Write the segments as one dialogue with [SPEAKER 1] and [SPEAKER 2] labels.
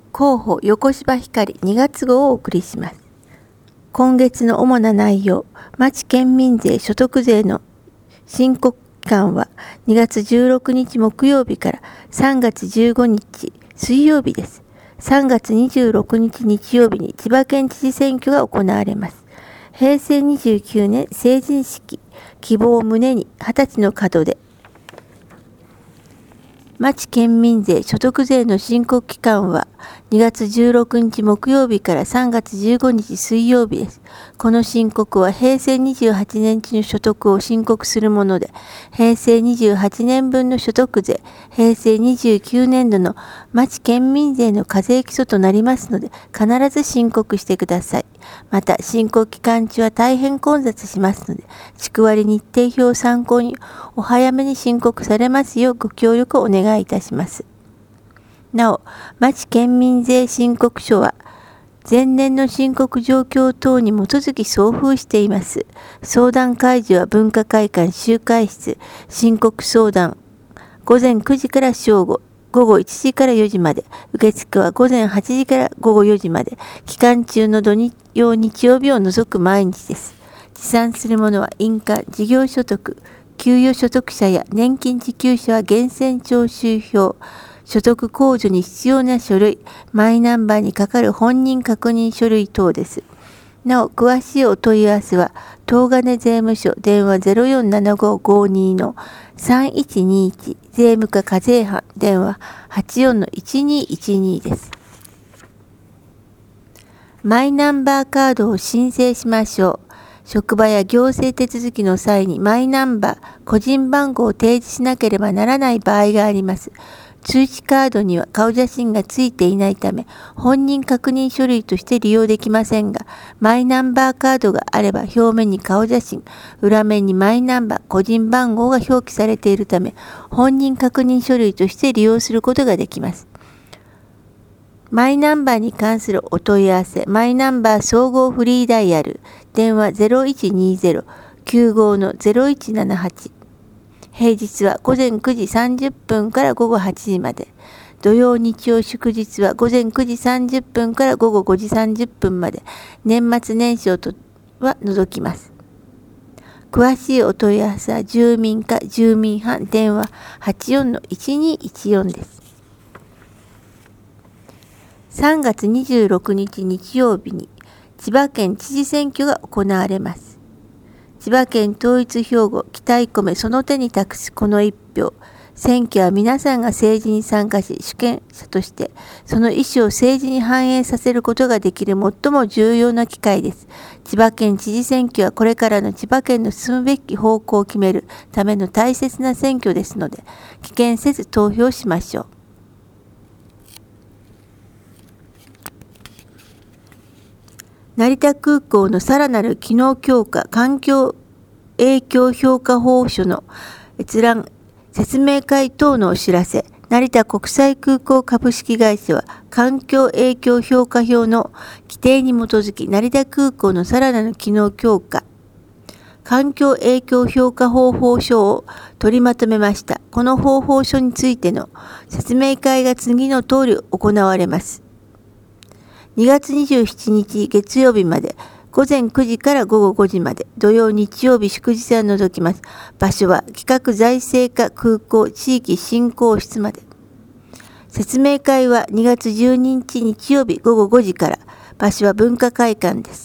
[SPEAKER 1] 広報横芝光2月号をお送りします。今月の主な内容、町県民税所得税の申告期間は2月16日木曜日から3月15日水曜日です。3月26日日曜日に千葉県知事選挙が行われます。平成29年成人式、希望を胸に20歳の門出。町県民税所得税の申告期間は2月16日木曜日から3月15日水曜日です。この申告は平成28年時の所得を申告するもので、平成28年分の所得税、平成29年度の町県民税の課税基礎となりますので、必ず申告してください。また、申告期間中は大変混雑しますので、地区割日程表を参考にお早めに申告されますようご協力をお願いいたします。なお、町県民税申告書は、前年の申告状況等に基づき送付しています。相談会場は文化会館集会室、申告相談、午前9時から正午、午後1時から4時まで、受付は午前8時から午後4時まで、期間中の土曜日曜日を除く毎日です。持参するものは印鑑、事業所得、給与所得者や年金受給者は源泉徴収票、所得控除に必要な書類、マイナンバーにかかる本人確認書類等です。なお、詳しいお問い合わせは、東金税務署電話 047552-3121 税務課課税班電話 84-1212 です。マイナンバーカードを申請しましょう。職場や行政手続きの際にマイナンバー、個人番号を提示しなければならない場合があります。通知カードには顔写真がついていないため、本人確認書類として利用できませんが、マイナンバーカードがあれば表面に顔写真、裏面にマイナンバー、個人番号が表記されているため、本人確認書類として利用することができます。マイナンバーに関するお問い合わせ、マイナンバー総合フリーダイヤル、電話 0120-95-0178。平日は午前9時30分から午後8時まで。土曜日曜祝日は午前9時30分から午後5時30分まで。年末年始は除きます。詳しいお問い合わせは住民課住民班電話 84-1214 です。3月26日日曜日に千葉県知事選挙が行われます。千葉県統一兵庫期待込めその手に託すこの一票。選挙は皆さんが政治に参加し、主権者としてその意思を政治に反映させることができる最も重要な機会です。千葉県知事選挙はこれからの千葉県の進むべき方向を決めるための大切な選挙ですので、棄権せず投票しましょう。成田空港のさらなる機能強化環境影響評価報書の閲覧説明会等のお知らせ。成田国際空港株式会社は環境影響評価票の規定に基づき成田空港のさらなる機能強化環境影響評価方法書を取りまとめました。この方法書についての説明会が次の通り行われます。2月27日月曜日まで、午前9時から午後5時まで、土曜日曜日祝日は除きます。場所は企画財政課空港地域振興室まで。説明会は2月12日日曜日午後5時から、場所は文化会館です。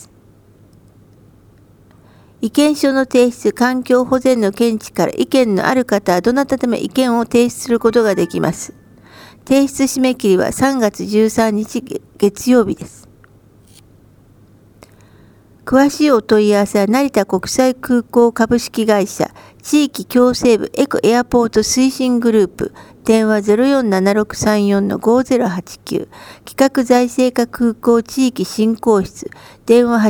[SPEAKER 1] 意見書の提出、環境保全の見地から意見のある方はどなたでも意見を提出することができます。提出締め切りは3月13日月曜日です。詳しいお問い合わせは成田国際空港株式会社地域共生部エコエアポート推進グループ電話 047634-5089 企画財政課空港地域振興室電話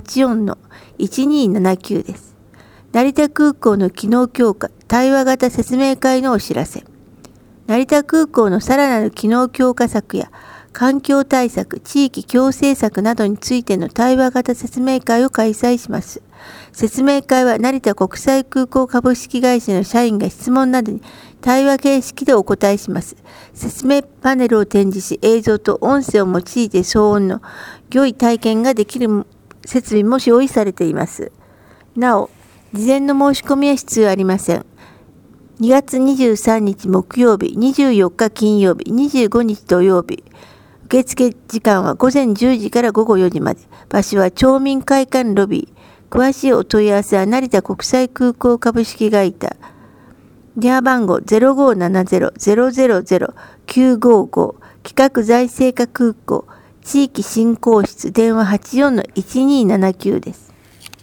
[SPEAKER 1] 84-1279 です。成田空港の機能強化対話型説明会のお知らせ。成田空港のさらなる機能強化策や環境対策、地域共生策などについての対話型説明会を開催します。説明会は成田国際空港株式会社の社員が質問などに対話形式でお答えします。説明パネルを展示し、映像と音声を用いて騒音の良い体験ができる設備も用意されています。なお、事前の申し込みは必要ありません。2月23日木曜日、24日金曜日、25日土曜日。受付時間は午前10時から午後4時まで。場所は町民会館ロビー。詳しいお問い合わせは成田国際空港株式会社。電話番号 0570-000-955 企画財政課空港地域振興室電話 84-1279 です。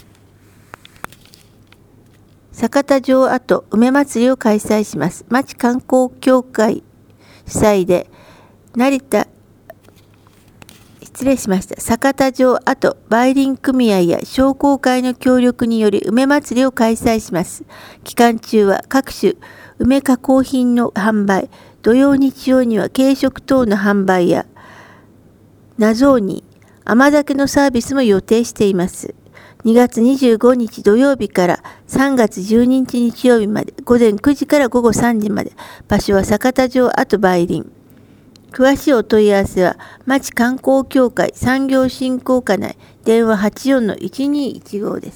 [SPEAKER 1] 酒田城跡梅祭りを開催します。町観光協会主催で酒田城跡梅林組合や商工会の協力により梅祭りを開催します。期間中は各種梅加工品の販売、土曜日曜には軽食等の販売や謎に甘酒のサービスも予定しています。2月25日土曜日から3月12日日曜日まで午前9時から午後3時まで。場所は酒田城跡梅林。詳しいお問い合わせは町観光協会産業振興課内電話 84-1215 です。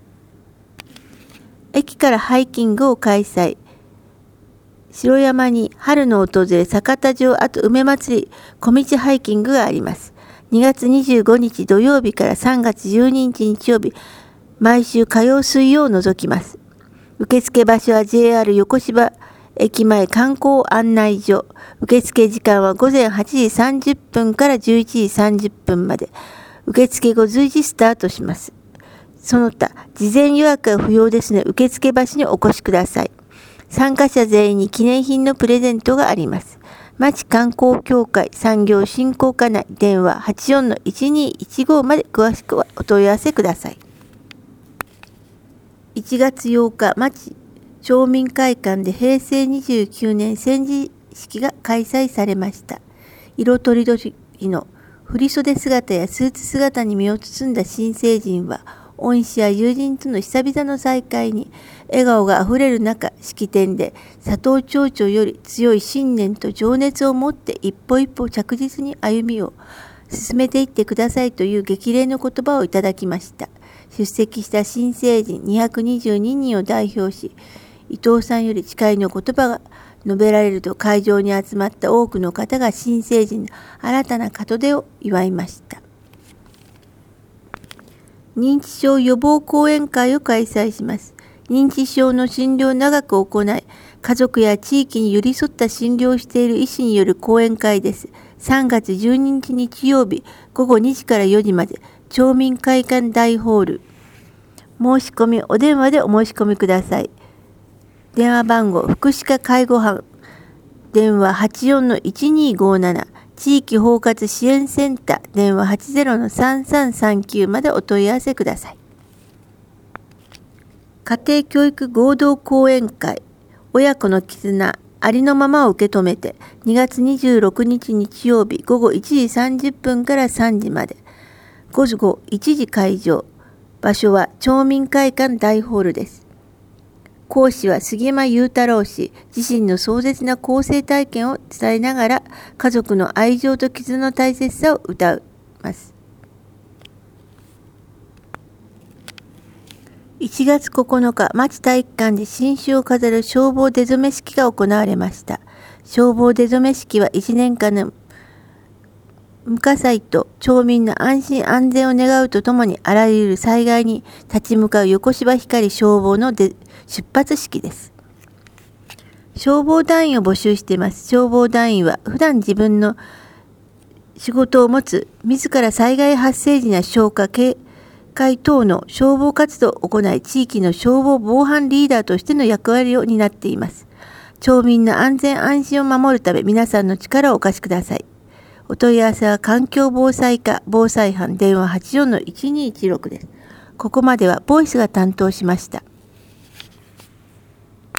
[SPEAKER 1] 駅からハイキングを開催。城山に春の訪れ酒田城跡梅祭り小道ハイキングがあります。2月25日土曜日から3月12日日曜日、毎週火曜水曜を除きます。受付場所は JR 横芝駅前観光案内所。受付時間は午前8時30分から11時30分まで。受付後随時スタートします。その他、事前予約は不要ですので、受付場所にお越しください。参加者全員に記念品のプレゼントがあります。町観光協会産業振興課内電話 84-1215 まで詳しくはお問い合わせください。1月8日、町民会館で平成29年戦時式が開催されました。色とりどりの振袖姿やスーツ姿に身を包んだ新成人は、恩師や友人との久々の再会に笑顔があふれる中、式典で佐藤町長より強い信念と情熱を持って一歩一歩着実に歩みを進めていってくださいという激励の言葉をいただきました。出席した新成人222人を代表し、伊藤さんより誓いの言葉が述べられると会場に集まった多くの方が新成人の新たな門出を祝いました。認知症予防講演会を開催します。認知症の診療を長く行い、家族や地域に寄り添った診療をしている医師による講演会です。3月12日日曜日午後2時から4時まで、町民会館大ホール。申し込みお電話でお申し込みください。電話番号福祉課介護班電話 84-1257 地域包括支援センター電話 80-3339 までお問い合わせください。家庭教育合同講演会親子の絆ありのままを受け止めて2月26日日曜日午後1時30分から3時まで午後1時会場。場所は町民会館大ホールです。講師は杉山裕太郎氏自身の壮絶な更生体験を伝えながら家族の愛情と絆の大切さを歌います。1月9日、町体育館で新酒を飾る消防出初め式が行われました。消防出初め式は1年間の無火災と町民の安心安全を願うとともにあらゆる災害に立ち向かう横芝光消防の出発式です。消防団員を募集しています。消防団員は普段自分の仕事を持つ自ら災害発生時の消火警戒等の消防活動を行い地域の消防防犯リーダーとしての役割を担っています。町民の安全安心を守るため皆さんの力をお貸しください。お問い合わせは環境防災課防災班電話 84-1216 です。ここまではボイスが担当しました。